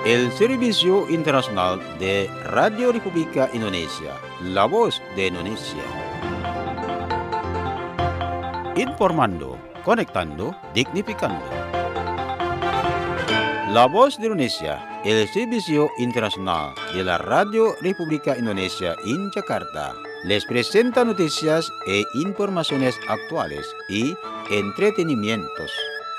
el Servicio Internacional de Radio República Indonesia, la voz de Indonesia. Informando, conectando, dignificando. La voz de Indonesia, el Servicio Internacional de la Radio República Indonesia en Jakarta, les presenta noticias e informaciones actuales y entretenimientos.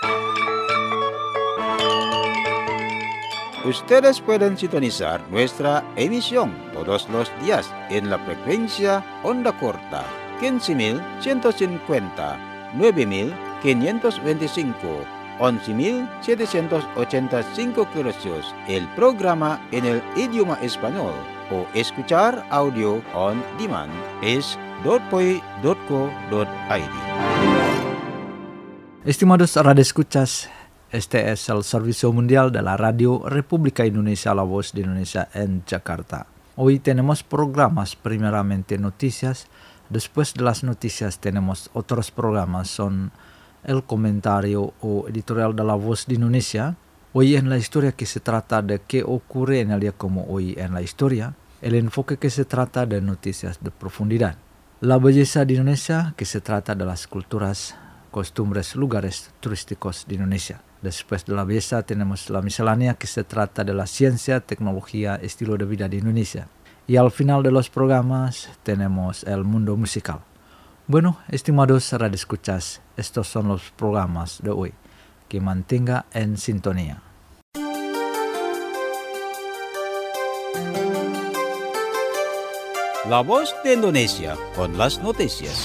Ustedes pueden sintonizar nuestra emisión todos los días en la frecuencia onda corta 15.150, 9.525, 11.785 kHz, el programa en el idioma español, o escuchar audio on demand es .poi.co.id. Estimados radioescuchas, este es el Servicio Mundial de la Radio República Indonesia, la voz de Indonesia en Jakarta. Hoy tenemos programas, primeramente noticias. Después de las noticias tenemos otros programas, son el comentario o editorial de la voz de Indonesia. Hoy en la historia, que se trata de qué ocurre en el día como hoy en la historia. El enfoque, que se trata de noticias de profundidad. La belleza de Indonesia, que se trata de las culturas, costumbres, lugares turísticos de Indonesia. Después de la belleza tenemos la miscelánea, que se trata de la ciencia, tecnología, estilo de vida de Indonesia. Y al final de los programas tenemos el mundo musical. Bueno, estimados radioescuchas, estos son los programas de hoy. Que mantenga en sintonía. La voz de Indonesia con las noticias.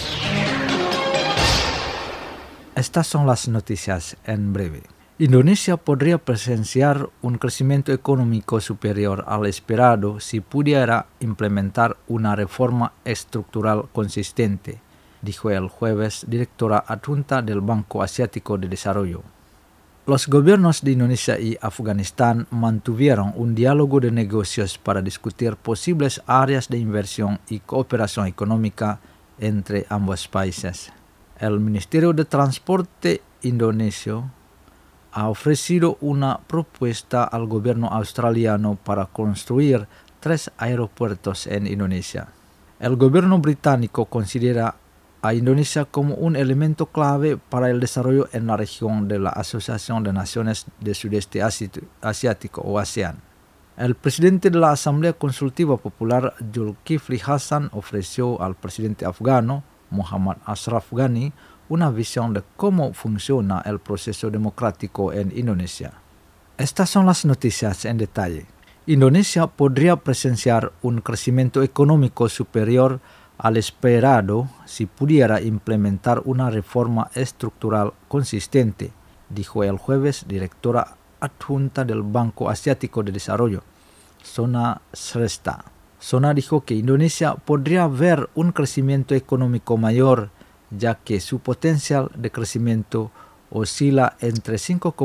Estas son las noticias en breve. Indonesia podría presenciar un crecimiento económico superior al esperado si pudiera implementar una reforma estructural consistente, dijo el jueves directora adjunta del Banco Asiático de Desarrollo. Los gobiernos de Indonesia y Afganistán mantuvieron un diálogo de negocios para discutir posibles áreas de inversión y cooperación económica entre ambos países. El Ministerio de Transporte indonesio ha ofrecido una propuesta al gobierno australiano para construir 3 aeropuertos en Indonesia. El gobierno británico considera a Indonesia como un elemento clave para el desarrollo en la región de la Asociación de Naciones del Sudeste Asiático o ASEAN. El presidente de la Asamblea Consultiva Popular, Zulkifli Hasan, ofreció al presidente afgano, Muhammad Ashraf Ghani, una visión de cómo funciona el proceso democrático en Indonesia. Estas son las noticias en detalle. Indonesia podría presenciar un crecimiento económico superior al esperado si pudiera implementar una reforma estructural consistente, dijo el jueves directora adjunta del Banco Asiático de Desarrollo, Sona Shrestha. Sona dijo que Indonesia podría ver un crecimiento económico mayor, ya que su potencial de crecimiento oscila entre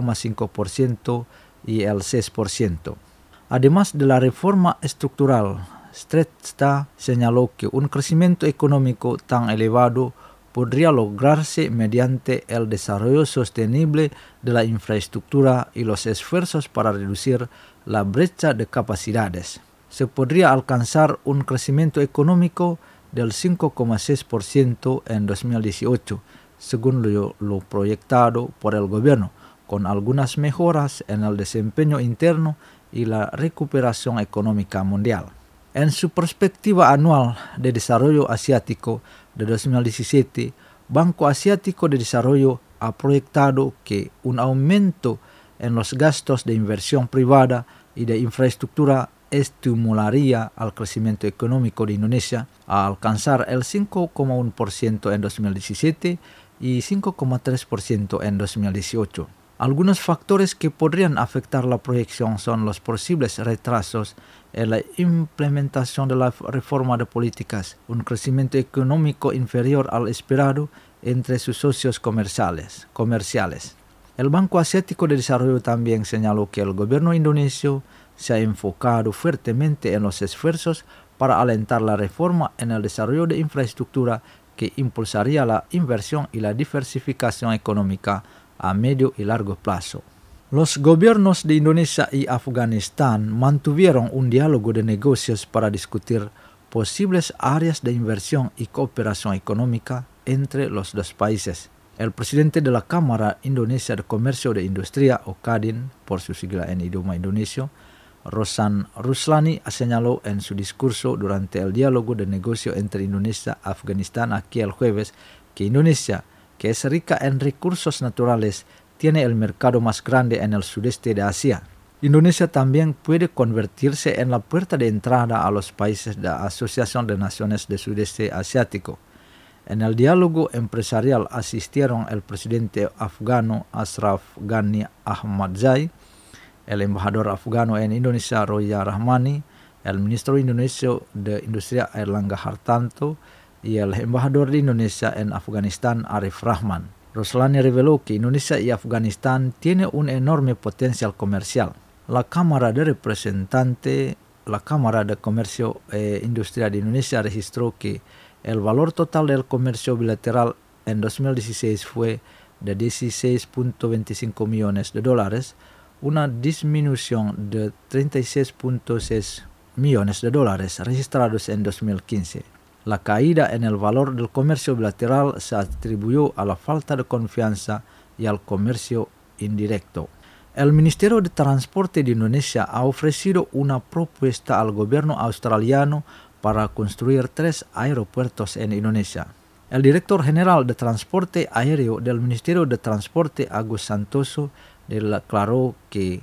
5,5% y el 6%. Además de la reforma estructural, Shrestha señaló que un crecimiento económico tan elevado podría lograrse mediante el desarrollo sostenible de la infraestructura y los esfuerzos para reducir la brecha de capacidades. Se podría alcanzar un crecimiento económico del 5,6% en 2018, según lo proyectado por el gobierno, con algunas mejoras en el desempeño interno y la recuperación económica mundial. En su perspectiva anual de desarrollo asiático de 2017, Banco Asiático de Desarrollo ha proyectado que un aumento en los gastos de inversión privada y de infraestructura estimularía al crecimiento económico de Indonesia a alcanzar el 5,1% en 2017 y 5,3% en 2018. Algunos factores que podrían afectar la proyección son los posibles retrasos en la implementación de la reforma de políticas, un crecimiento económico inferior al esperado entre sus socios comerciales. El Banco Asiático de Desarrollo también señaló que el gobierno indonesio se ha enfocado fuertemente en los esfuerzos para alentar la reforma en el desarrollo de infraestructura que impulsaría la inversión y la diversificación económica a medio y largo plazo. Los gobiernos de Indonesia y Afganistán mantuvieron un diálogo de negocios para discutir posibles áreas de inversión y cooperación económica entre los dos países. El presidente de la Cámara Indonesia de Comercio de Industria, o KADIN, por su sigla en idioma indonesio, Rosan Ruslani señaló en su discurso durante el diálogo de negocio entre Indonesia y Afganistán aquí el jueves que Indonesia, que es rica en recursos naturales, tiene el mercado más grande en el sudeste de Asia. Indonesia también puede convertirse en la puerta de entrada a los países de la Asociación de Naciones del Sudeste Asiático. En el diálogo empresarial asistieron el presidente afgano Ashraf Ghani Ahmadzai, el embajador afgano en Indonesia Roya Rahmani, el ministro indonesio de Industria Airlangga Hartanto y el embajador de Indonesia en Afganistán Arif Rahman. Ruslani reveló que Indonesia y Afganistán tienen un enorme potencial comercial. La Cámara de Comercio e Industria de Indonesia registró que el valor total del comercio bilateral en 2016 fue de 16.25 millones de dólares, una disminución de 36.6 millones de dólares registrados en 2015. La caída en el valor del comercio bilateral se atribuyó a la falta de confianza y al comercio indirecto. El Ministerio de Transporte de Indonesia ha ofrecido una propuesta al gobierno australiano para construir 3 aeropuertos en Indonesia. El director general de Transporte Aéreo del Ministerio de Transporte, Agus Santoso, declaró que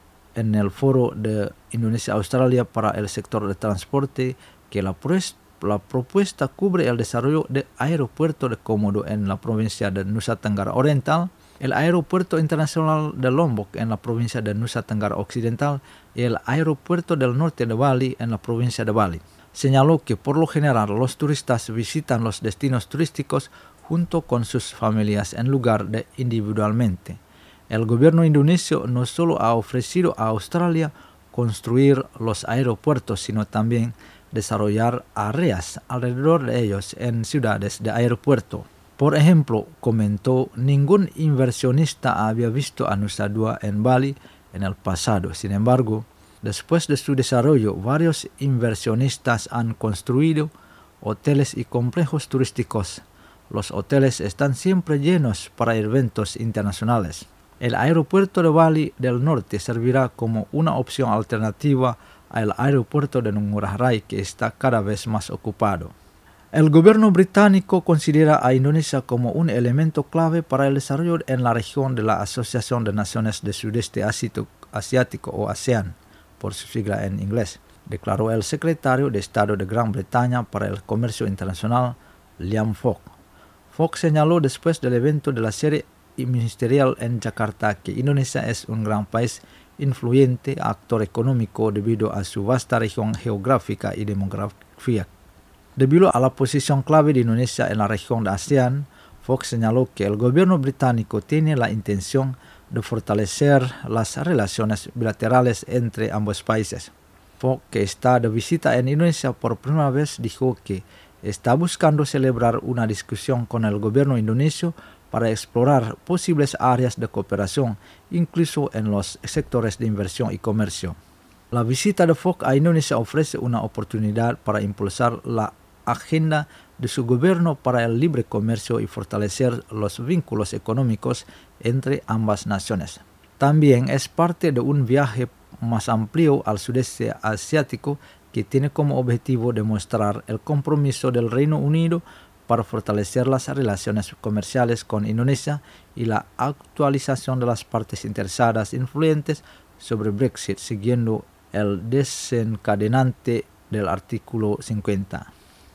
en el foro de Indonesia-Australia para el sector de transporte que la propuesta cubre el desarrollo del aeropuerto de Komodo en la provincia de Nusa Tenggara Oriental, el aeropuerto internacional de Lombok en la provincia de Nusa Tenggara Occidental y el aeropuerto del norte de Bali en la provincia de Bali. Señaló que por lo general los turistas visitan los destinos turísticos junto con sus familias en lugar de individualmente. El gobierno indonesio no solo ha ofrecido a Australia construir los aeropuertos, sino también desarrollar áreas alrededor de ellos en ciudades de aeropuerto. Por ejemplo, comentó, ningún inversionista había visto a Nusa Dua en Bali en el pasado. Sin embargo, después de su desarrollo, varios inversionistas han construido hoteles y complejos turísticos. Los hoteles están siempre llenos para eventos internacionales. El aeropuerto de Bali del Norte servirá como una opción alternativa al aeropuerto de Ngurah Rai, que está cada vez más ocupado. El gobierno británico considera a Indonesia como un elemento clave para el desarrollo en la región de la Asociación de Naciones del Sudeste Asiático o ASEAN, por su sigla en inglés, declaró el secretario de Estado de Gran Bretaña para el Comercio Internacional, Liam Fogg. Fogg señaló después del evento de la serie ministerial en Yakarta que Indonesia es un gran país influyente, actor económico debido a su vasta región geográfica y demografía. Debido a la posición clave de Indonesia en la región de ASEAN, Fogg señaló que el gobierno británico tiene la intención de fortalecer las relaciones bilaterales entre ambos países. Fogg, que está de visita en Indonesia por primera vez, dijo que está buscando celebrar una discusión con el gobierno indonesio para explorar posibles áreas de cooperación, incluso en los sectores de inversión y comercio. La visita de Fogg a Indonesia ofrece una oportunidad para impulsar la agenda de su gobierno para el libre comercio y fortalecer los vínculos económicos entre ambas naciones. También es parte de un viaje más amplio al sudeste asiático que tiene como objetivo demostrar el compromiso del Reino Unido para fortalecer las relaciones comerciales con Indonesia y la actualización de las partes interesadas influyentes sobre Brexit, siguiendo el desencadenante del artículo 50.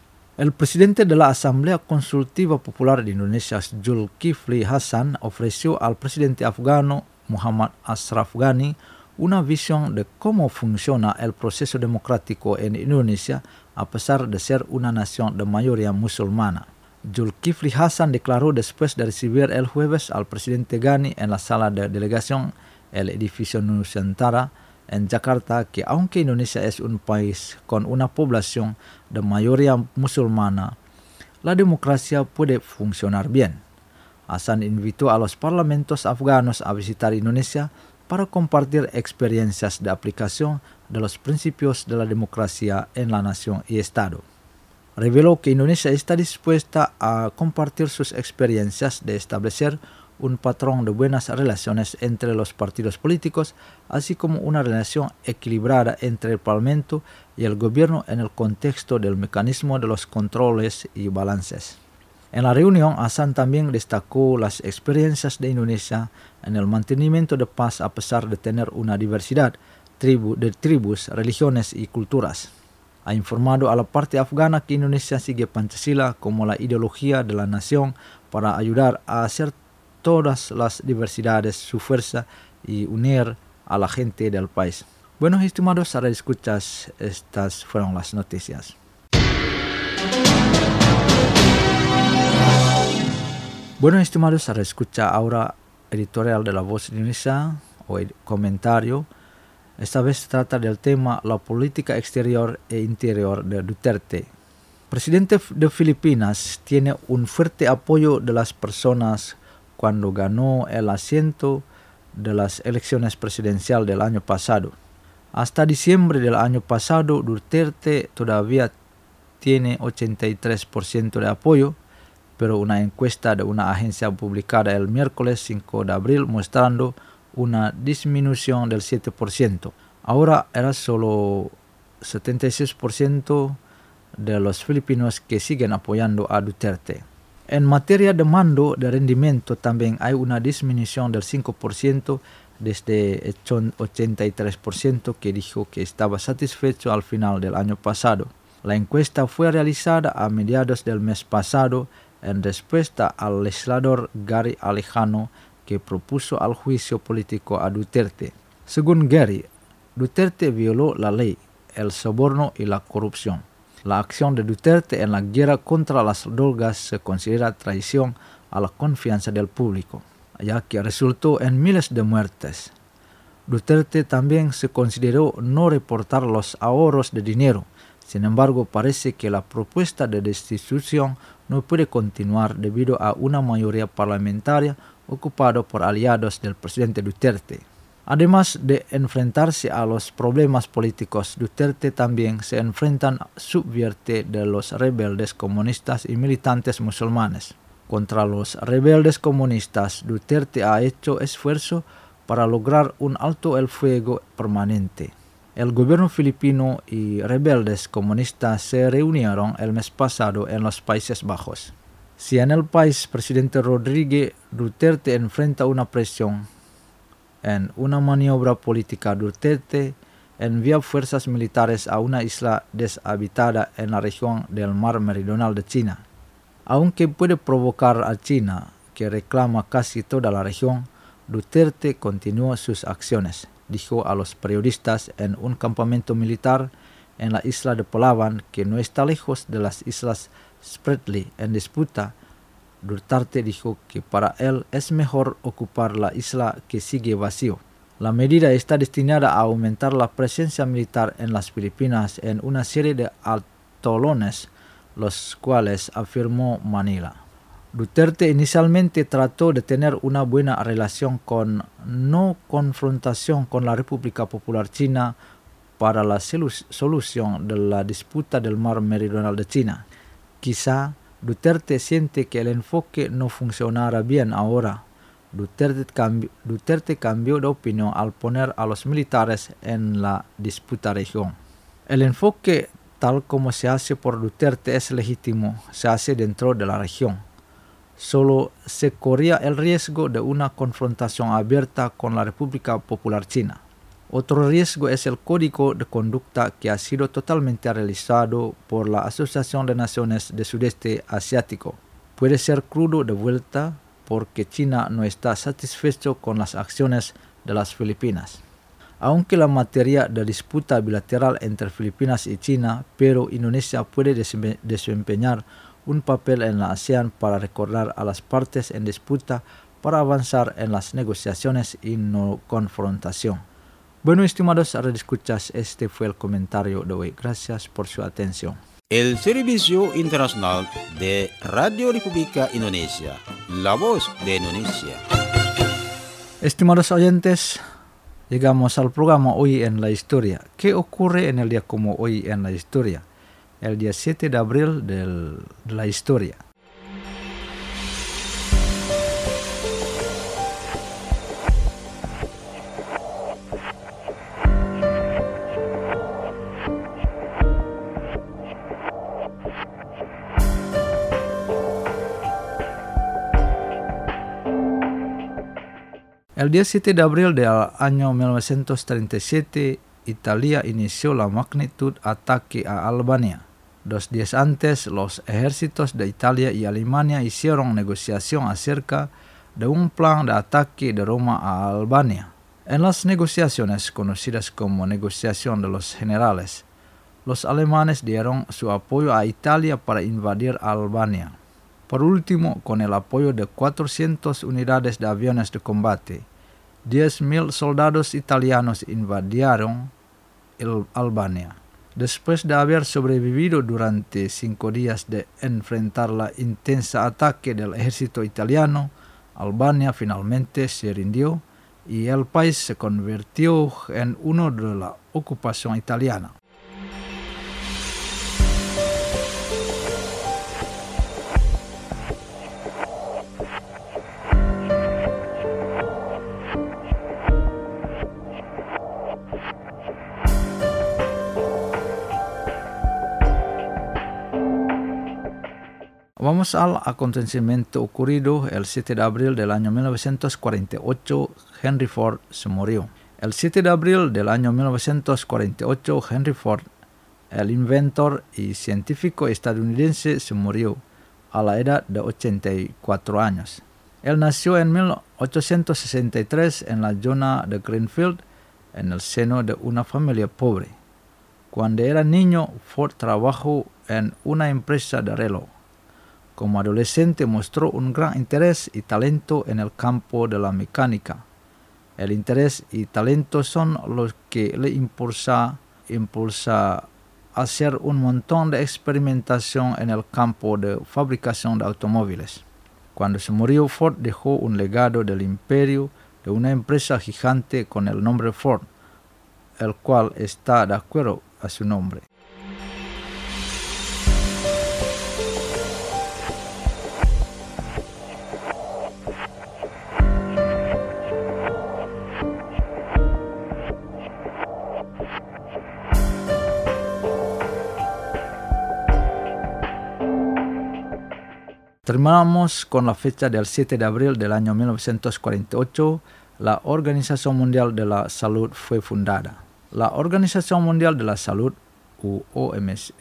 El presidente de la Asamblea Consultiva Popular de Indonesia, Zulkifli Hasan, ofreció al presidente afgano Muhammad Ashraf Ghani una visión de cómo funciona el proceso democrático en Indonesia a pesar de ser una nación de mayoría musulmana. Zulkifli Hasan declaró después de recibir el jueves al presidente Ghani en la sala de delegación, el edificio Nusantara, en Yakarta, que aunque Indonesia es un país con una población de mayoría musulmana, la democracia puede funcionar bien. Hasan invitó a los parlamentos afganos a visitar Indonesia, para compartir experiencias de aplicación de los principios de la democracia en la nación y Estado. Reveló que Indonesia está dispuesta a compartir sus experiencias de establecer un patrón de buenas relaciones entre los partidos políticos, así como una relación equilibrada entre el Parlamento y el gobierno en el contexto del mecanismo de los controles y balances. En la reunión, Hasan también destacó las experiencias de Indonesia en el mantenimiento de paz a pesar de tener una diversidad de tribus, religiones y culturas. Ha informado a la parte afgana que Indonesia sigue Pancasila como la ideología de la nación para ayudar a hacer todas las diversidades su fuerza y unir a la gente del país. Bueno, estimados radioescuchas, estas fueron las noticias. Bueno, estimados radioescuchas, ahora editorial de La Voz de Indonesia o comentario. Esta vez se trata del tema la política exterior e interior de Duterte. Presidente de Filipinas tiene un fuerte apoyo de las personas cuando ganó el asiento de las elecciones presidenciales del año pasado. Hasta diciembre del año pasado, Duterte todavía tiene 83% de apoyo, pero una encuesta de una agencia publicada el miércoles 5 de abril mostrando una disminución del 7%. Ahora era solo 76% de los filipinos que siguen apoyando a Duterte. En materia de mando de rendimiento también hay una disminución del 5% desde el 83% que dijo que estaba satisfecho al final del año pasado. La encuesta fue realizada a mediados del mes pasado en respuesta al legislador Gary Alejano que propuso al juicio político a Duterte. Según Gary, Duterte violó la ley, el soborno y la corrupción. La acción de Duterte en la guerra contra las drogas se considera traición a la confianza del público, ya que resultó en miles de muertes. Duterte también se consideró no reportar los ahorros de dinero. Sin embargo, parece que la propuesta de destitución no puede continuar debido a una mayoría parlamentaria ocupada por aliados del presidente Duterte. Además de enfrentarse a los problemas políticos, Duterte también se enfrenta a subvierte de los rebeldes comunistas y militantes musulmanes. Contra los rebeldes comunistas, Duterte ha hecho esfuerzo para lograr un alto el fuego permanente. El gobierno filipino y rebeldes comunistas se reunieron el mes pasado en los Países Bajos. Si en el país presidente Rodríguez Duterte enfrenta una presión, en una maniobra política, Duterte envía fuerzas militares a una isla deshabitada en la región del Mar Meridional de China. Aunque puede provocar a China, que reclama casi toda la región, Duterte continúa sus acciones, dijo a los periodistas en un campamento militar en la isla de Palawan, que no está lejos de las islas Spratly en disputa. Duterte dijo que para él es mejor ocupar la isla que sigue vacío. La medida está destinada a aumentar la presencia militar en las Filipinas en una serie de atolones, los cuales afirmó Manila. Duterte inicialmente trató de tener una buena relación con no confrontación con la República Popular China para la solución de la disputa del Mar Meridional de China. Quizá Duterte siente que el enfoque no funcionará bien ahora. Duterte cambió de opinión al poner a los militares en la disputa región. El enfoque, tal como se hace por Duterte, es legítimo, se hace dentro de la región. Solo se corría el riesgo de una confrontación abierta con la República Popular China. Otro riesgo es el código de conducta que ha sido totalmente realizado por la Asociación de Naciones del Sudeste Asiático. Puede ser crudo de vuelta porque China no está satisfecho con las acciones de las Filipinas. Aunque la materia de disputa bilateral entre Filipinas y China, pero Indonesia puede desempeñar un papel en la ASEAN para recordar a las partes en disputa para avanzar en las negociaciones y no confrontación. Bueno, estimados radioescuchas, este fue el comentario de hoy. Gracias por su atención. El Servicio Internacional de Radio República Indonesia, La Voz de Indonesia. Estimados oyentes, Llegamos al programa Hoy en la Historia. ¿Qué ocurre en el día como hoy en la historia? El día 7 de abril de la historia. El día 7 de abril del año 1937, Italia inició la magnitud ataque a Albania. 2 días antes, los ejércitos de Italia y Alemania hicieron negociación acerca de un plan de ataque de Roma a Albania. En las negociaciones, conocidas como negociación de los generales, los alemanes dieron su apoyo a Italia para invadir Albania. Por último, con el apoyo de 400 unidades de aviones de combate, 10.000 soldados italianos invadieron Albania. Después de haber sobrevivido durante 5 días de enfrentar la intensa ataque del ejército italiano, Albania finalmente se rindió y el país se convirtió en uno de la ocupación italiana. Vamos al acontecimiento ocurrido el 7 de abril del año 1948, Henry Ford se murió. El 7 de abril del año 1948, Henry Ford, el inventor y científico estadounidense, se murió a la edad de 84 años. Él nació en 1863 en la zona de Greenfield, en el seno de una familia pobre. Cuando era niño, Ford trabajó en una empresa de reloj. Como adolescente mostró un gran interés y talento en el campo de la mecánica. El interés y talento son los que le impulsa a hacer un montón de experimentación en el campo de fabricación de automóviles. Cuando se murió, Ford dejó un legado del imperio de una empresa gigante con el nombre Ford, el cual está de acuerdo a su nombre. Terminamos con la fecha del 7 de abril del año 1948. La Organización Mundial de la Salud fue fundada. La Organización Mundial de la Salud, OMS,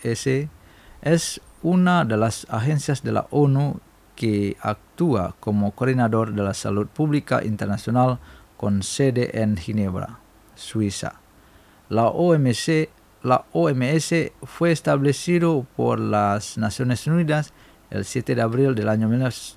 es una de las agencias de la ONU que actúa como coordinador de la salud pública internacional con sede en Ginebra, Suiza. La OMS fue establecido por las Naciones Unidas el 7 de abril del año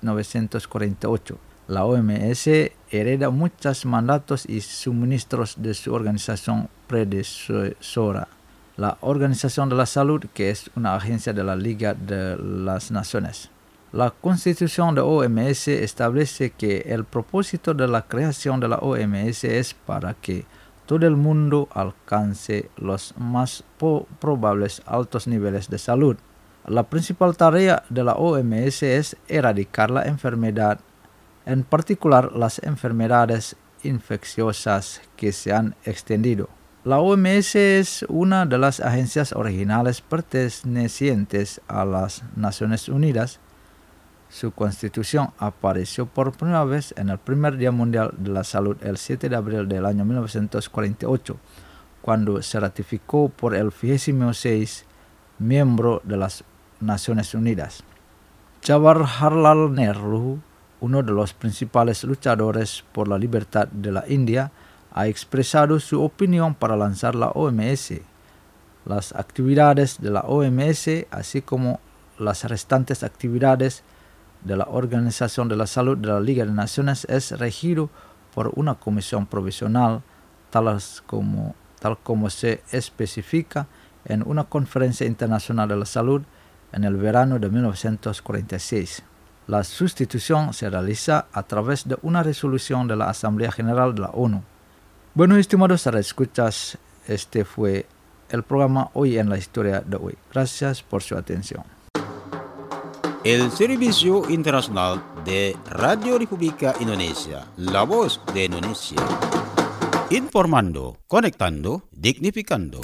1948. La OMS hereda muchos mandatos y suministros de su organización predecesora, la Organización de la Salud, que es una agencia de la Liga de las Naciones. La Constitución de OMS establece que el propósito de la creación de la OMS es para que todo el mundo alcance los más probables altos niveles de salud. La principal tarea de la OMS es erradicar la enfermedad, en particular las enfermedades infecciosas que se han extendido. La OMS es una de las agencias originales pertenecientes a las Naciones Unidas. Su constitución apareció por primera vez en el primer Día Mundial de la Salud el 7 de abril del año 1948, cuando se ratificó por el 26º miembro de las Naciones Unidas. Jawaharlal Nehru, uno de los principales luchadores por la libertad de la India, ha expresado su opinión para lanzar la OMS. Las actividades de la OMS, así como las restantes actividades de la Organización de la Salud de la Liga de Naciones, es regido por una comisión provisional, tal como se especifica en una conferencia internacional de la salud en el verano de 1946. La sustitución se realiza a través de una resolución de la Asamblea General de la ONU. Bueno, estimados escuchas, este fue el programa Hoy en la Historia de hoy. Gracias por su atención. El Servicio Internacional de Radio República Indonesia, la voz de Indonesia. Informando, conectando, dignificando.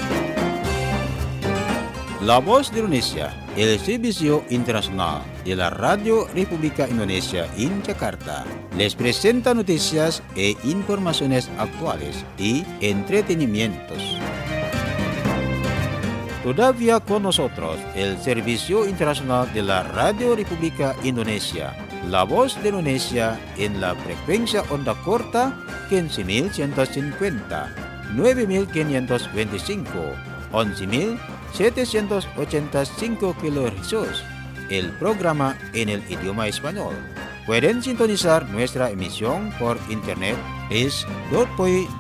La voz de Indonesia, el Servicio Internacional de la Radio República Indonesia en Jakarta, les presenta noticias e informaciones actuales y entretenimientos. Todavía con nosotros el Servicio Internacional de la Radio República Indonesia, la voz de Indonesia en la frecuencia onda corta 15.150, 9.525, 11.785 kHz. El programa en el idioma español. Pueden sintonizar nuestra emisión por internet es.poi.co.id.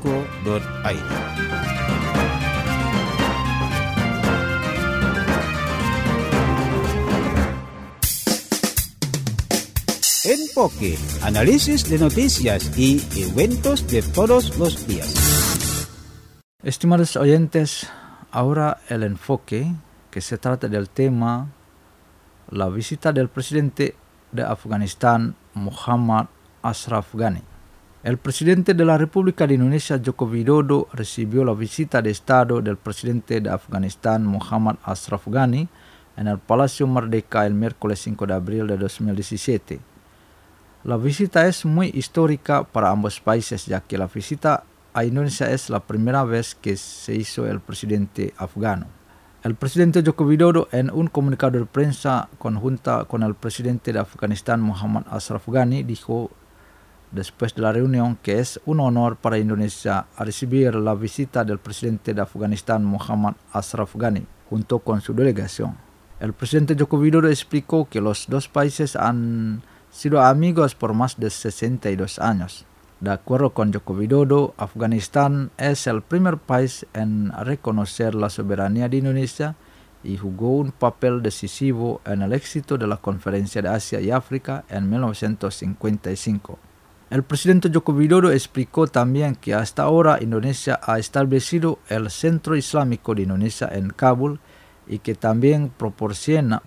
Enfoque, análisis de noticias y eventos de todos los días. Estimados oyentes, ahora el enfoque que se trata del tema la visita del presidente de Afganistán, Muhammad Ashraf Ghani. El presidente de la República de Indonesia, Joko Widodo, recibió la visita de Estado del presidente de Afganistán, Muhammad Ashraf Ghani, en el Palacio Merdeka el miércoles 5 de abril de 2017. La visita es muy histórica para ambos países, ya que la visita a Indonesia es la primera vez que se hizo el presidente afgano. El presidente Joko Widodo, en un comunicado de prensa conjunta con el presidente de Afganistán, Muhammad Ashraf Ghani, dijo después de la reunión que es un honor para Indonesia recibir la visita del presidente de Afganistán, Muhammad Ashraf Ghani, junto con su delegación. El presidente Joko Widodo explicó que los dos países han sido amigos por más de 62 años. De acuerdo con Joko Widodo, Afganistán es el primer país en reconocer la soberanía de Indonesia y jugó un papel decisivo en el éxito de la Conferencia de Asia y África en 1955. El presidente Joko Widodo explicó también que hasta ahora Indonesia ha establecido el Centro Islámico de Indonesia en Kabul y que también proporciona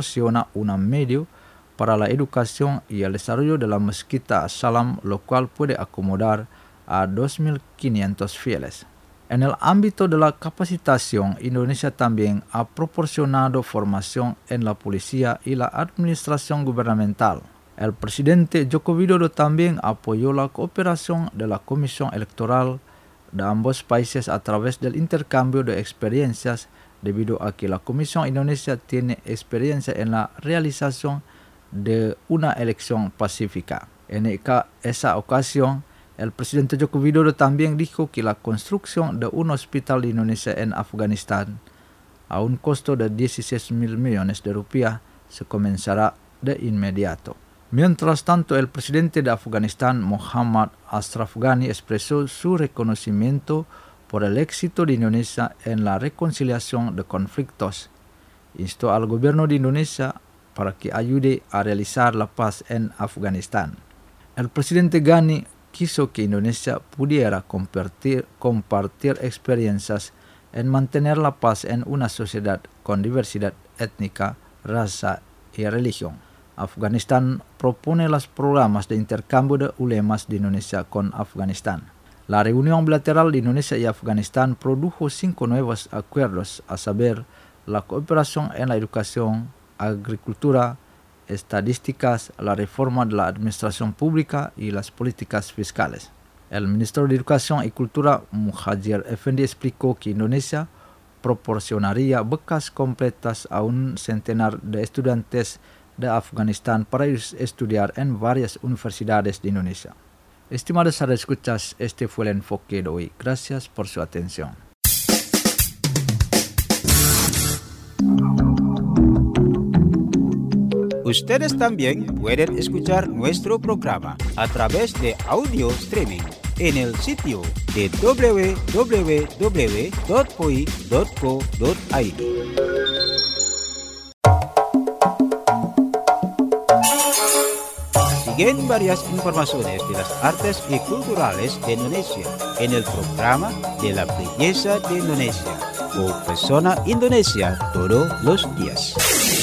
un medio para la educación y el desarrollo de la mezquita Salam, lo cual puede acomodar a 2.500 fieles. En el ámbito de la capacitación, Indonesia también ha proporcionado formación en la policía y la administración gubernamental. El presidente Joko Widodo también apoyó la cooperación de la Comisión Electoral de ambos países a través del intercambio de experiencias, debido a que la Comisión Indonesia tiene experiencia en la realización de una elección pacífica. En esa ocasión, el presidente Joko Widodo también dijo que la construcción de un hospital de Indonesia en Afganistán, a un costo de 16.000 millones de rupias, se comenzará de inmediato. Mientras tanto, el presidente de Afganistán, Muhammad Ashraf Ghani, expresó su reconocimiento por el éxito de Indonesia en la reconciliación de conflictos. Instó al gobierno de Indonesia para que ayude a realizar la paz en Afganistán. El presidente Ghani quiso que Indonesia pudiera compartir experiencias en mantener la paz en una sociedad con diversidad étnica, raza y religión. Afganistán propone los programas de intercambio de ulemas de Indonesia con Afganistán. La reunión bilateral de Indonesia y Afganistán produjo 5 nuevos acuerdos, a saber, la cooperación en la educación, agricultura, estadísticas, la reforma de la administración pública y las políticas fiscales. El ministro de Educación y Cultura, Muhadjir Effendi, explicó que Indonesia proporcionaría becas completas a un centenar de estudiantes de Afganistán para estudiar en varias universidades de Indonesia. Estimados radioescuchas, este fue el enfoque de hoy. Gracias por su atención. Ustedes también pueden escuchar nuestro programa a través de audio streaming en el sitio de www.poi.co.id. Siguen varias informaciones de las artes y culturales de Indonesia en el programa de la belleza de Indonesia o Persona Indonesia todos los días.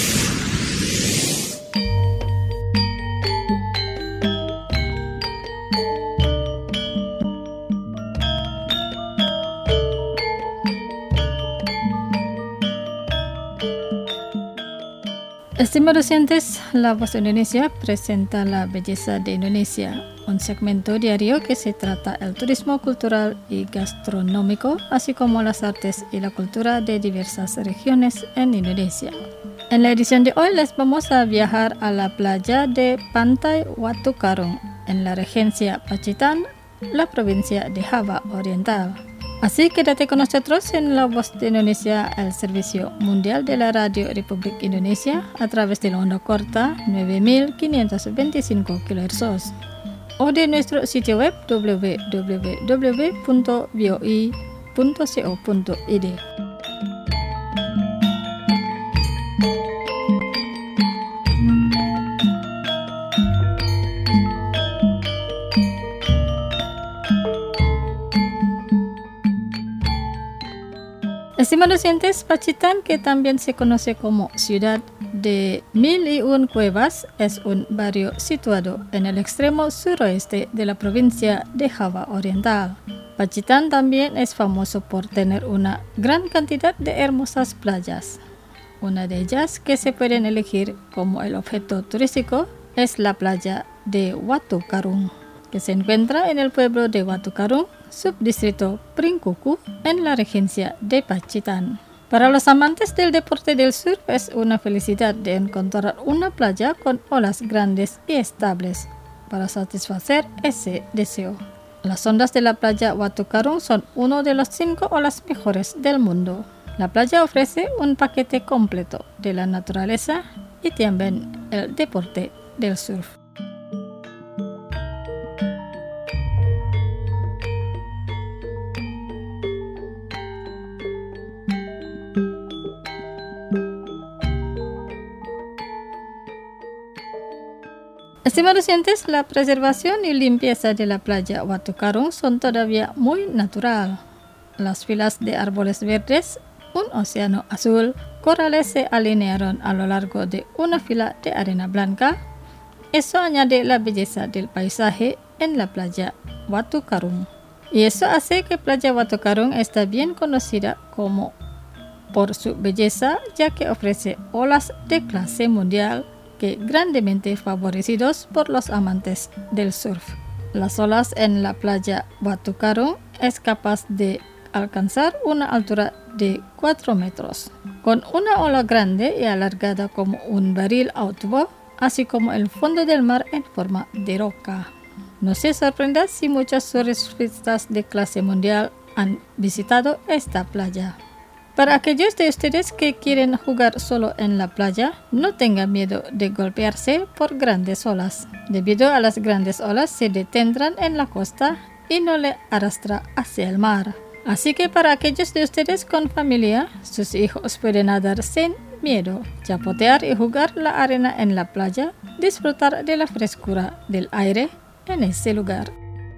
Estimados oyentes, La Voz de Indonesia presenta La Belleza de Indonesia, un segmento diario que se trata el turismo cultural y gastronómico, así como las artes y la cultura de diversas regiones en Indonesia. En la edición de hoy les vamos a viajar a la playa de Pantai Watu Karung, en la regencia Pacitan, la provincia de Java Oriental. Así quédate con nosotros en La Voz de Indonesia, el servicio mundial de la Radio Republik Indonesia, a través de la onda corta 9525 kHz o de nuestro sitio web www.voi.co.id. Estimados oyentes, Pacitan, que también se conoce como Ciudad de 1001 Cuevas, es un barrio situado en el extremo suroeste de la provincia de Java Oriental. Pacitan también es famoso por tener una gran cantidad de hermosas playas. Una de ellas que se pueden elegir como el objeto turístico es la playa de Watu Karung, que se encuentra en el pueblo de Watu Karung, subdistrito Pringkuku, en la regencia de Pacitan. Para los amantes del deporte del surf es una felicidad de encontrar una playa con olas grandes y estables para satisfacer ese deseo. Las ondas de la playa Watu Karung son uno de los 5 olas mejores del mundo. La playa ofrece un paquete completo de la naturaleza y también el deporte del surf. Estimados oyentes, la preservación y limpieza de la playa Watu Karung son todavía muy natural. Las filas de árboles verdes, un océano azul, corales se alinearon a lo largo de una fila de arena blanca. Eso añade la belleza del paisaje en la playa Watu Karung. Y eso hace que playa Watu Karung está bien conocida como por su belleza, ya que ofrece olas de clase mundial que grandemente favorecidos por los amantes del surf. Las olas en la playa Watu Karung es capaz de alcanzar una altura de 4 metros, con una ola grande y alargada como un barril auto, así como el fondo del mar en forma de roca. No se sorprenda si muchos surfistas de clase mundial han visitado esta playa. Para aquellos de ustedes que quieren jugar solo en la playa, no tengan miedo de golpearse por grandes olas. Debido a las grandes olas se detendrán en la costa y no le arrastra hacia el mar. Así que para aquellos de ustedes con familia, sus hijos pueden nadar sin miedo, chapotear y jugar la arena en la playa, disfrutar de la frescura del aire en ese lugar.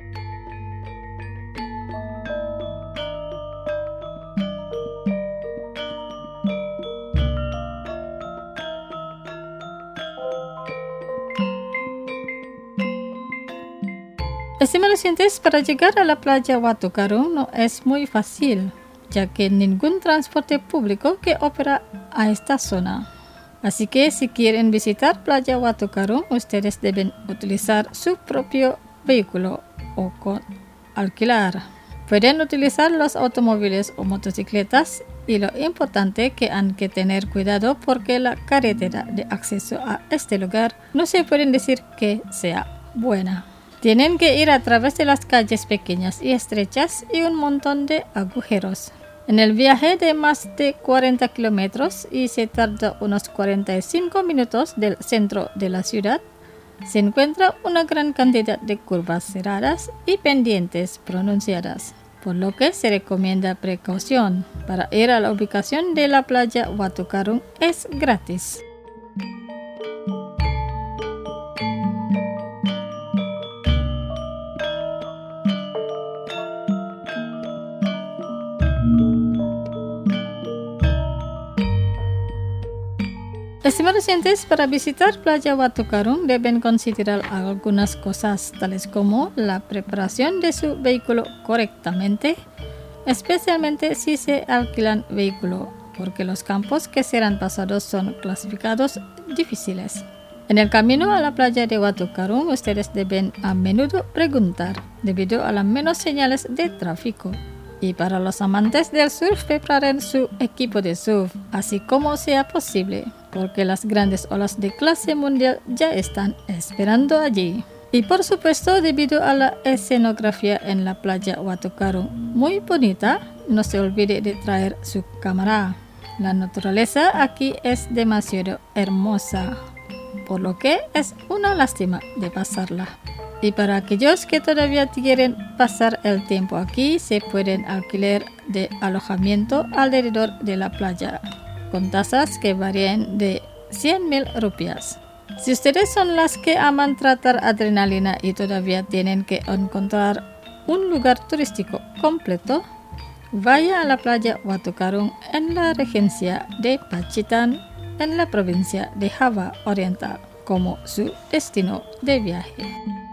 Estimados oyentes, para llegar a la playa Watu Karung no es muy fácil, ya que ningún transporte público que opera a esta zona. Así que si quieren visitar playa Watu Karung, ustedes deben utilizar su propio vehículo o alquilar. Pueden utilizar los automóviles o motocicletas y lo importante que han que tener cuidado porque la carretera de acceso a este lugar no se puede decir que sea buena. Tienen que ir a través de las calles pequeñas y estrechas y un montón de agujeros. En el viaje de más de 40 kilómetros y se tarda unos 45 minutos del centro de la ciudad, se encuentra una gran cantidad de curvas cerradas y pendientes pronunciadas, por lo que se recomienda precaución. Para ir a la ubicación de la playa Watu Karung es gratis. Estimados oyentes, para visitar Playa Watu Karung deben considerar algunas cosas, tales como la preparación de su vehículo correctamente, especialmente si se alquilan vehículo, porque los campos que serán pasados son clasificados difíciles. En el camino a la playa de Watu Karung, ustedes deben a menudo preguntar, debido a las menos señales de tráfico. Y para los amantes del surf, preparen su equipo de surf, así como sea posible, porque las grandes olas de clase mundial ya están esperando allí. Y por supuesto, debido a la escenografía en la playa Watu Karung muy bonita, no se olvide de traer su cámara. La naturaleza aquí es demasiado hermosa, por lo que es una lástima de pasarla. Y para aquellos que todavía quieren pasar el tiempo aquí, se pueden alquilar de alojamiento alrededor de la playa, con tasas que varían de 100,000 rupias. Si ustedes son las que aman tratar adrenalina y todavía tienen que encontrar un lugar turístico completo, vaya a la playa Watu Karung en la regencia de Pacitan, en la provincia de Java Oriental, como su destino de viaje.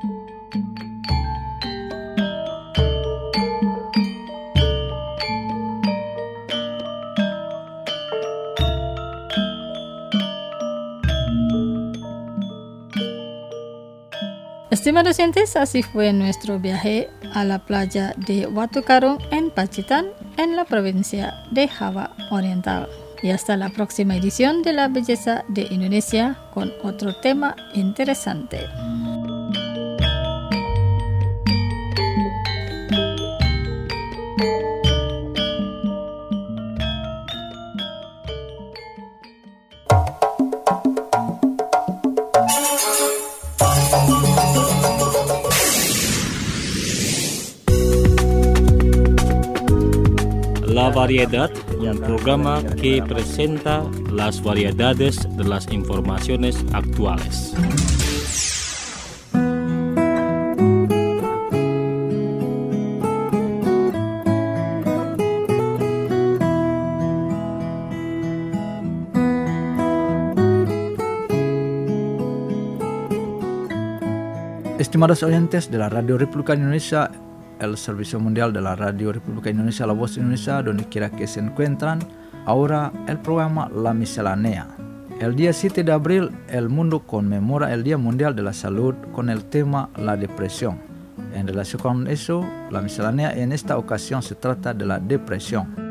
Estimados oyentes, así fue nuestro viaje a la playa de Watu Karung en Pacitan, en la provincia de Java Oriental. Y hasta la próxima edición de La Belleza de Indonesia con otro tema interesante. La Variedad, un programa que presenta las variedades de las informaciones actuales. Estimados oyentes de la Radio República Indonesia, el Servicio Mundial de la Radio República Indonesia, La Voz de Indonesia, donde quiera que se encuentran, ahora el programa La Miscelánea. El día 7 de abril, el mundo conmemora el Día Mundial de la Salud con el tema la depresión. En relación con eso, la miscelánea en esta ocasión se trata de la depresión.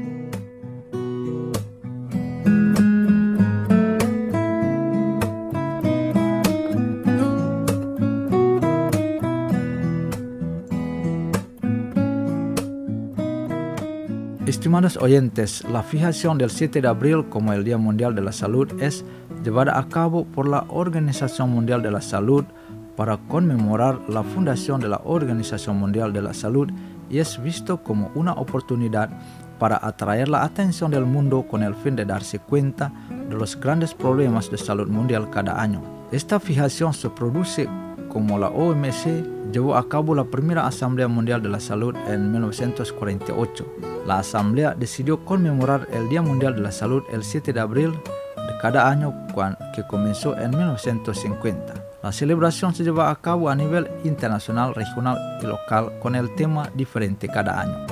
Estimados oyentes, la fijación del 7 de abril como el Día Mundial de la Salud es llevada a cabo por la Organización Mundial de la Salud para conmemorar la fundación de la Organización Mundial de la Salud y es visto como una oportunidad para atraer la atención del mundo con el fin de darse cuenta de los grandes problemas de salud mundial cada año. Esta fijación se produce como la OMS llevó a cabo la primera Asamblea Mundial de la Salud en 1948. La Asamblea decidió conmemorar el Día Mundial de la Salud el 7 de abril de cada año que comenzó en 1950. La celebración se lleva a cabo a nivel internacional, regional y local con el tema diferente cada año.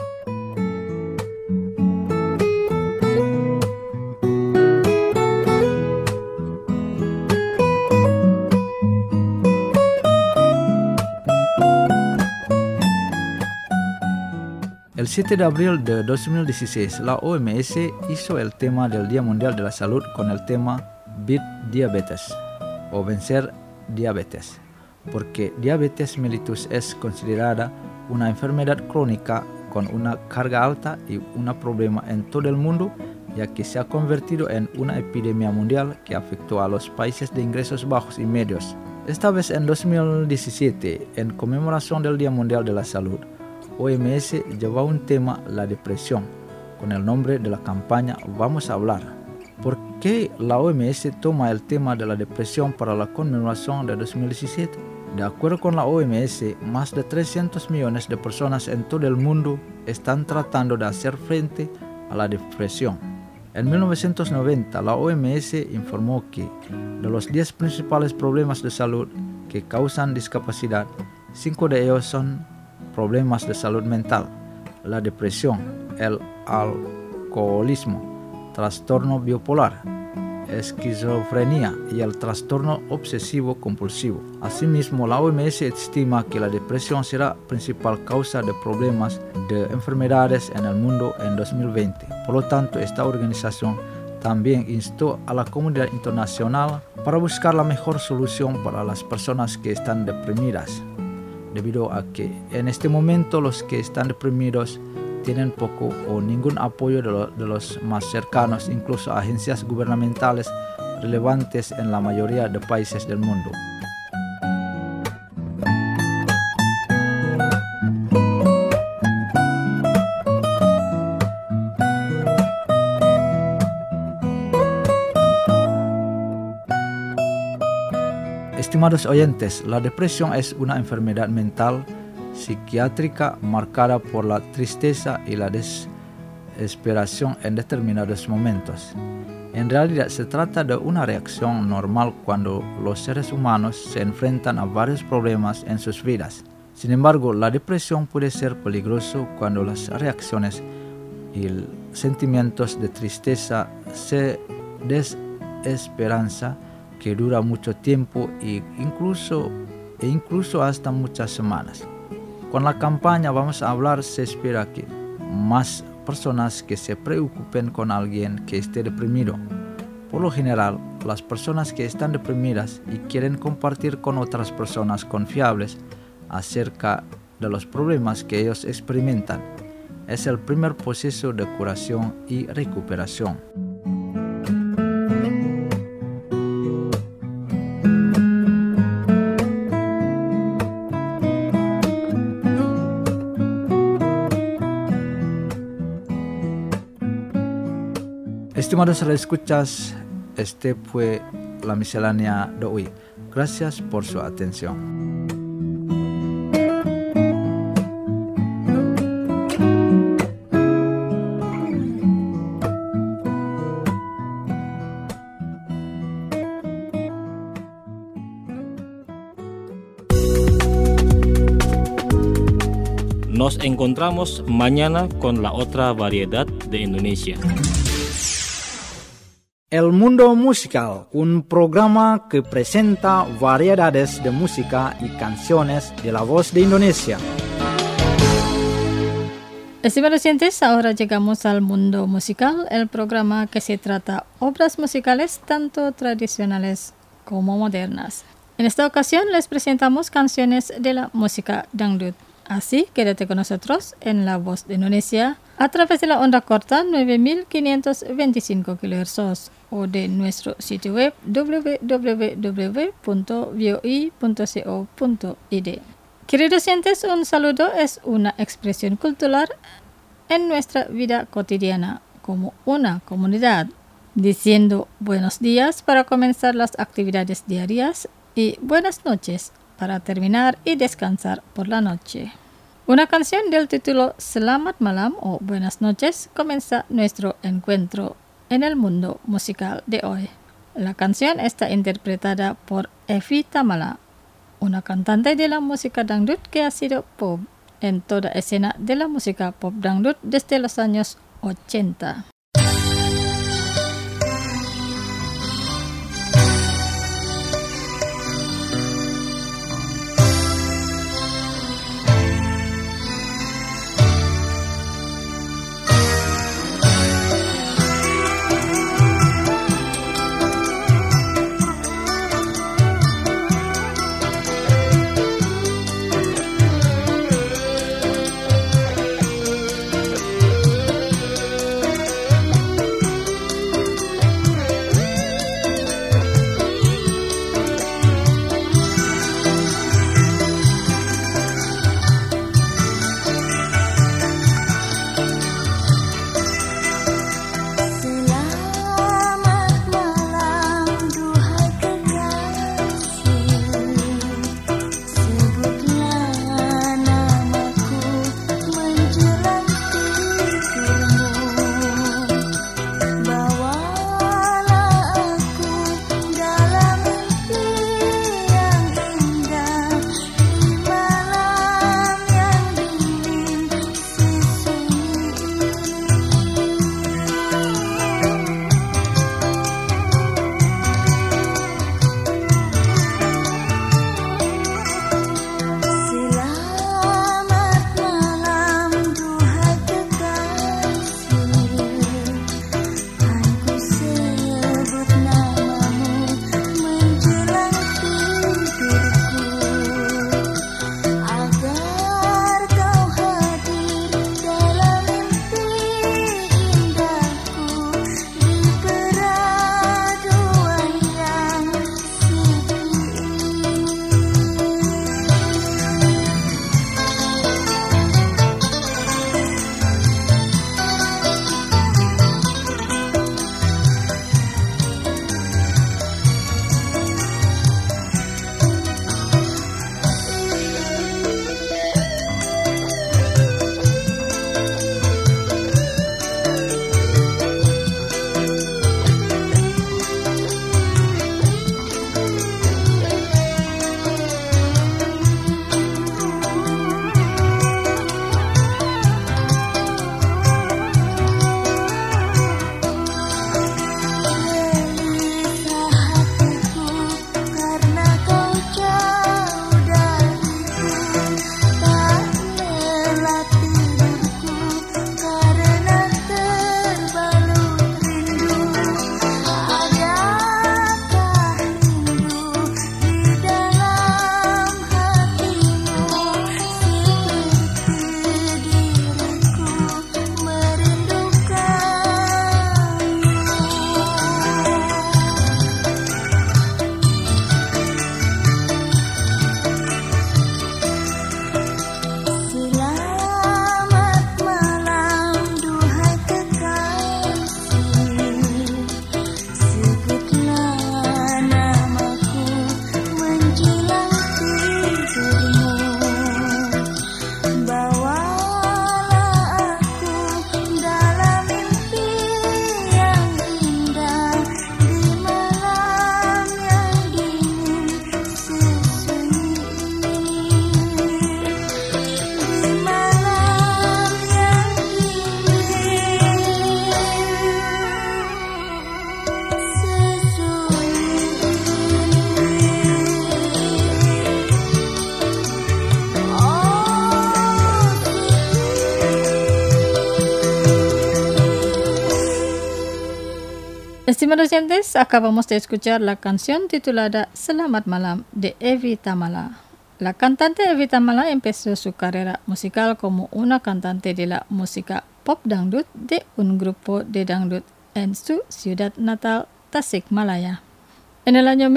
El 7 de abril de 2016, la OMS hizo el tema del Día Mundial de la Salud con el tema Beat Diabetes o vencer diabetes, porque diabetes mellitus es considerada una enfermedad crónica con una carga alta y un problema en todo el mundo, ya que se ha convertido en una epidemia mundial que afectó a los países de ingresos bajos y medios. Esta vez en 2017, en conmemoración del Día Mundial de la Salud, OMS lleva un tema, la depresión, con el nombre de la campaña Vamos a hablar. ¿Por qué la OMS toma el tema de la depresión para la conmemoración de 2017? De acuerdo con la OMS, más de 300 millones de personas en todo el mundo están tratando de hacer frente a la depresión. En 1990, la OMS informó que de los 10 principales problemas de salud que causan discapacidad, 5 de ellos son problemas de salud mental: la depresión, el alcoholismo, trastorno bipolar, esquizofrenia y el trastorno obsesivo-compulsivo. Asimismo, la OMS estima que la depresión será principal causa de problemas de enfermedades en el mundo en 2020. Por lo tanto, esta organización también instó a la comunidad internacional para buscar la mejor solución para las personas que están deprimidas, debido a que en este momento los que están deprimidos tienen poco o ningún apoyo de los más cercanos, incluso agencias gubernamentales relevantes en la mayoría de países del mundo. Estimados oyentes, la depresión es una enfermedad mental psiquiátrica marcada por la tristeza y la desesperación en determinados momentos. En realidad se trata de una reacción normal cuando los seres humanos se enfrentan a varios problemas en sus vidas. Sin embargo, la depresión puede ser peligroso cuando las reacciones y sentimientos de tristeza, desesperanza, que dura mucho tiempo e incluso hasta muchas semanas. Con la campaña Vamos a Hablar se espera que más personas que se preocupen con alguien que esté deprimido. Por lo general, las personas que están deprimidas y quieren compartir con otras personas confiables acerca de los problemas que ellos experimentan. Es el primer proceso de curación y recuperación. Estimados escuchas, este fue la miscelánea de hoy. Gracias por su atención. Nos encontramos mañana con la otra variedad de Indonesia. El Mundo Musical, un programa que presenta variedades de música y canciones de la voz de Indonesia. Estimados oyentes, ahora llegamos al Mundo Musical, el programa que se trata obras musicales tanto tradicionales como modernas. En esta ocasión les presentamos canciones de la música dangdut. Así, quédate con nosotros en La Voz de Indonesia a través de la onda corta 9525 kHz o de nuestro sitio web www.voi.co.id. Queridos oyentes, un saludo es una expresión cultural en nuestra vida cotidiana como una comunidad, diciendo buenos días para comenzar las actividades diarias y buenas noches para terminar y descansar por la noche. Una canción del título Selamat Malam o Buenas noches comienza nuestro encuentro en el mundo musical de hoy. La canción está interpretada por Evi Tamala, una cantante de la música dangdut que ha sido pop en toda escena de la música pop dangdut desde los años 80. Estimados oyentes, acabamos de escuchar la canción titulada Selamat Malam de Evi Tamala. La cantante Evi Tamala empezó su carrera musical como una cantante de la música pop dangdut de un grupo de dangdut en su ciudad natal, Tasikmalaya. En el año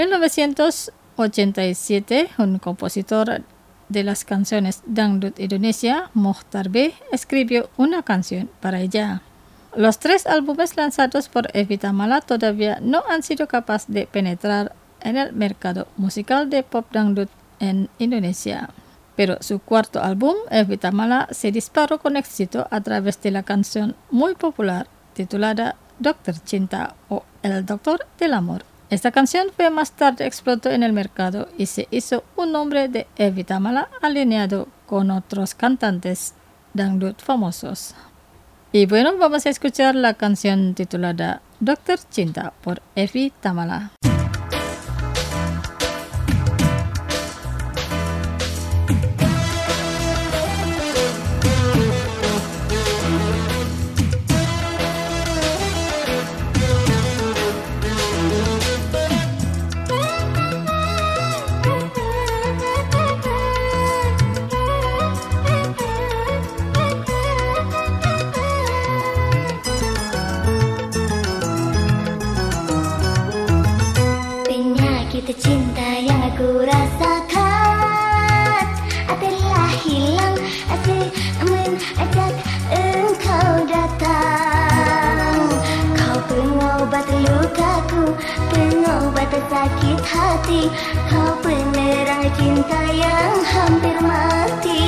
1987, un compositor de las canciones dangdut Indonesia, Mohtar B, escribió una canción para ella. Los 3 álbumes lanzados por Evi Tamala todavía no han sido capaces de penetrar en el mercado musical de pop dangdut en Indonesia. Pero su cuarto álbum, Evi Tamala, se disparó con éxito a través de la canción muy popular titulada Doctor Cinta o El Doctor del Amor. Esta canción fue más tarde explotó en el mercado y se hizo un nombre de Evi Tamala alineado con otros cantantes dangdut famosos. Y bueno, vamos a escuchar la canción titulada Doctor Cinta por Evi Tamala. Cinta yang aku rasakan telah hilang semenjak engkau datang. Kau pengobat lukaku, pengobat sakit hati, kau penerang cinta yang hampir mati.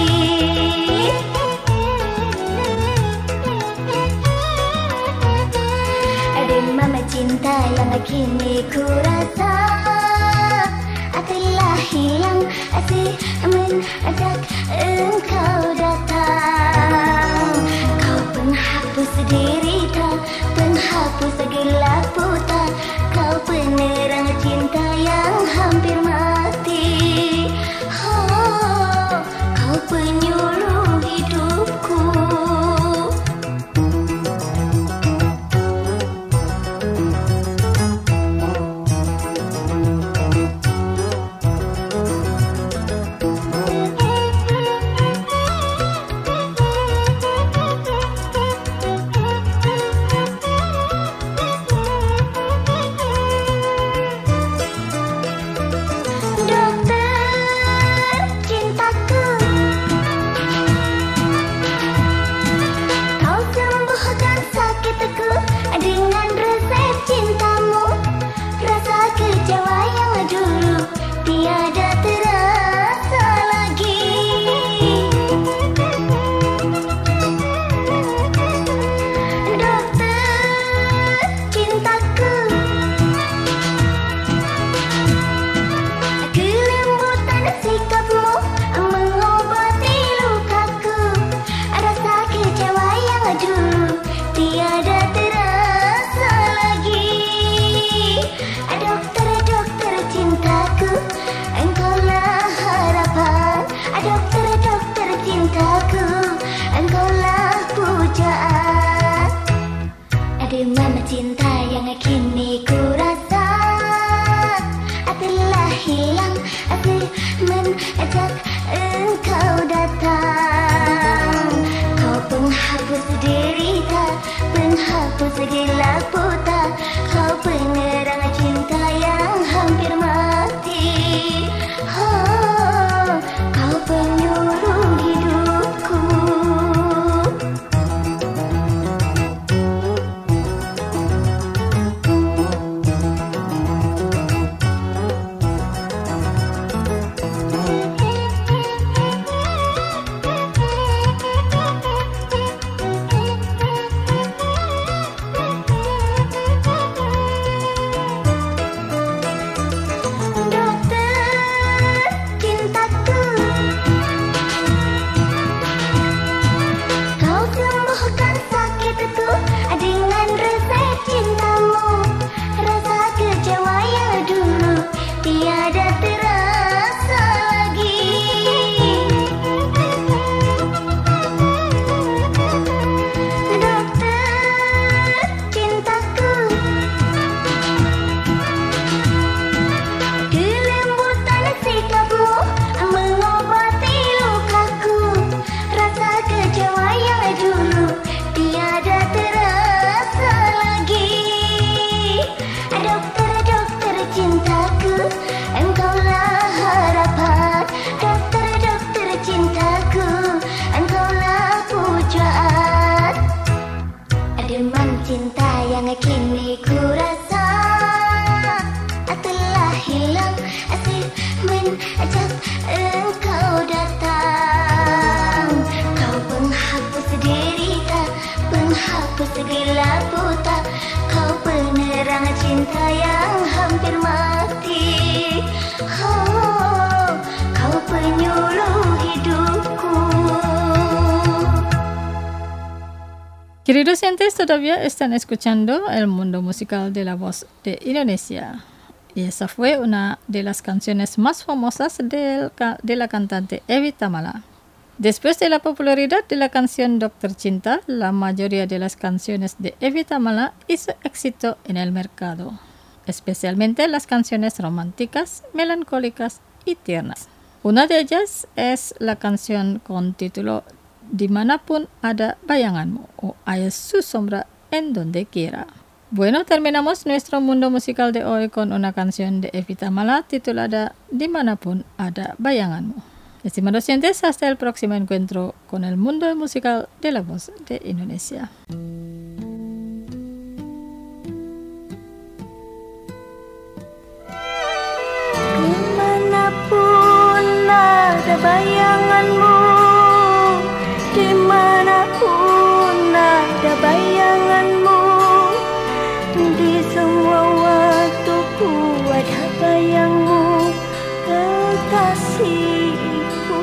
Ada mama cinta yang kini ku rasa telah hilang semenjak engkau datang. Kau penghapus derita, penghapus gelap buta, kau penerang cinta yang hampir mati. Oh, kau penyuluh hidupku. Cinta yang kini ku rasa telah hilang semenjak engkau datang. Kau penghapus derita, penghapus gelap buta, kau penerang cinta yang hampir mati. Oh, kau penyuluh hidupku. cinta yang hampir mati. Oh, kau penyuluh hidupku. Queridos oyentes, todavía están escuchando el mundo musical de la voz de Indonesia. Y esa fue una de las canciones más famosas de la cantante Evi Tamala. Después de la popularidad de la canción Doctor Cinta, la mayoría de las canciones de Evi Tamala hizo éxito en el mercado, especialmente las canciones románticas, melancólicas y tiernas. Una de ellas es la canción con título Dimanapun Ada Bayanganmu o Hay su sombra en donde quiera. Bueno, terminamos nuestro mundo musical de hoy con una canción de Evi Tamala titulada Dimanapun Ada Bayanganmu. Estimados oyentes, hasta el próximo encuentro con el mundo musical de la voz de Indonesia. Dimanapun ada bayanganmu, dimanapun ada bayanganmu, di semua waktuku ada bayangmu, kekasihku.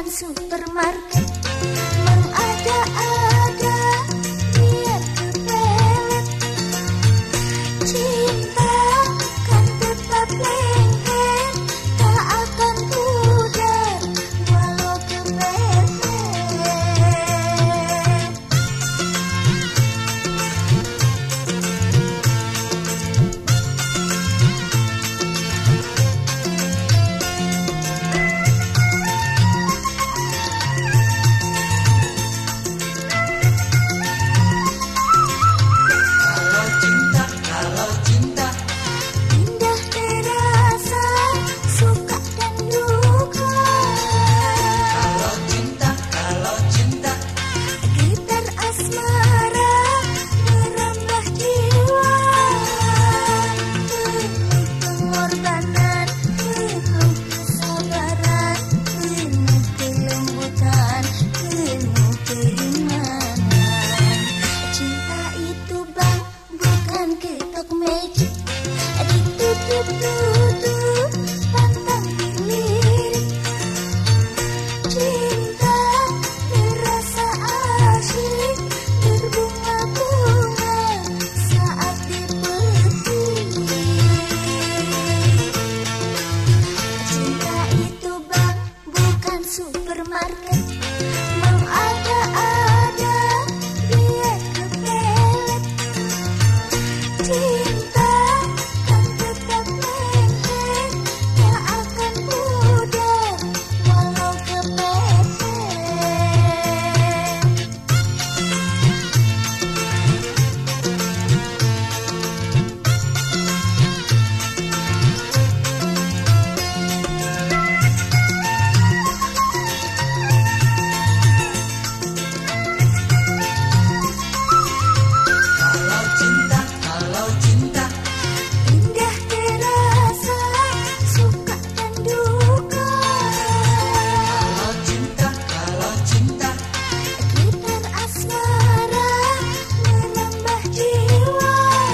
supermarket mengada-ada biar kepelet. Cinta kan tetap lengket, tak akan pudar walau kepepet. Indah terasa, suka dan duka. Kalau cinta, gitar asmara merambah jiwa. Penuh pengorbanan, penuh kesabaran, penuh kelembutan, penuh keimanan. Cinta itu bang, bukan ketok magic. Ditutup-tutup, pantang dilirik. Cinta terasa asyik, berbunga-bunga saat dipetik. Cinta itu bang, bukan supermarket mengada-ada biar kepelet. Cinta kan tetap lengket, tak akan pudar walau kepepet. Kalau cinta, indah terasa, suka dan duka. Kalau cinta, gitar asmara menambah jiwa.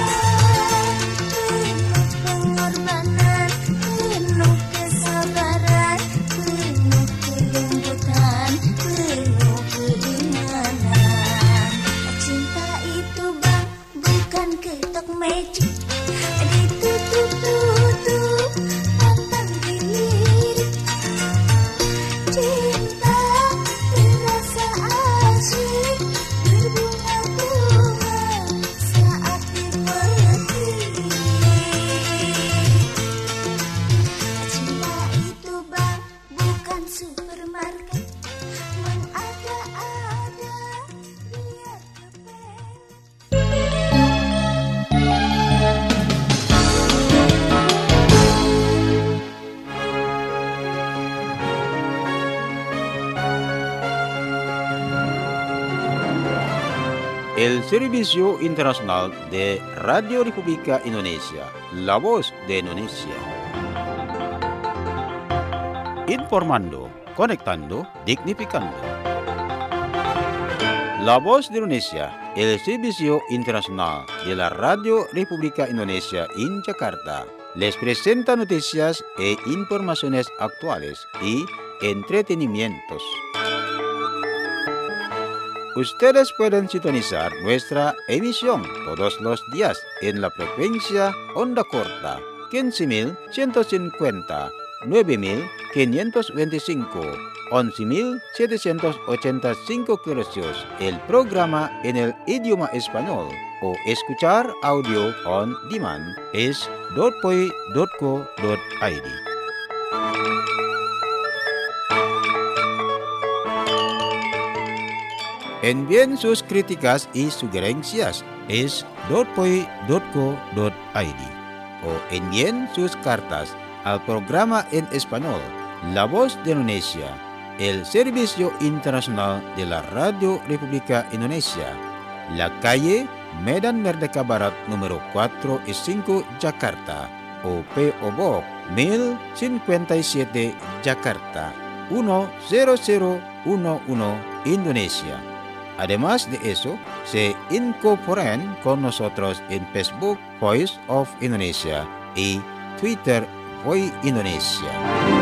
Penuh pengorbanan, penuh kesabaran, penuh kelembutan, penuh keimanan. Cinta itu bang, bukan ketok magic. Ditutup-tutup, pantang dilirik. Cinta terasa asyik, berbunga-bunga saat dipetik. Cinta itu bang, bukan supermarket mengada-ada biar kepelet. El Servicio Internacional de Radio República Indonesia, La Voz de Indonesia. Informando, conectando, dignificando. La Voz de Indonesia, el Servicio Internacional de la Radio República Indonesia en Jakarta, les presenta noticias e informaciones actuales y entretenimientos. Ustedes pueden sintonizar nuestra emisión todos los días en la frecuencia onda corta 15.150, 9.525, 11.785 kHz. El programa en el idioma español o escuchar audio on demand es .poi.co.id. Envíen sus críticas y sugerencias es .poi.co.id o envíen sus cartas al programa en español La Voz de Indonesia, el Servicio Internacional de la Radio República Indonesia, la calle Medan Merdeka Barat número 4 y 5 Jakarta o P.O. Box 1057 Jakarta 10011 Indonesia. Además de eso, se incorporan con nosotros en Facebook Voice of Indonesia y Twitter Voice Indonesia.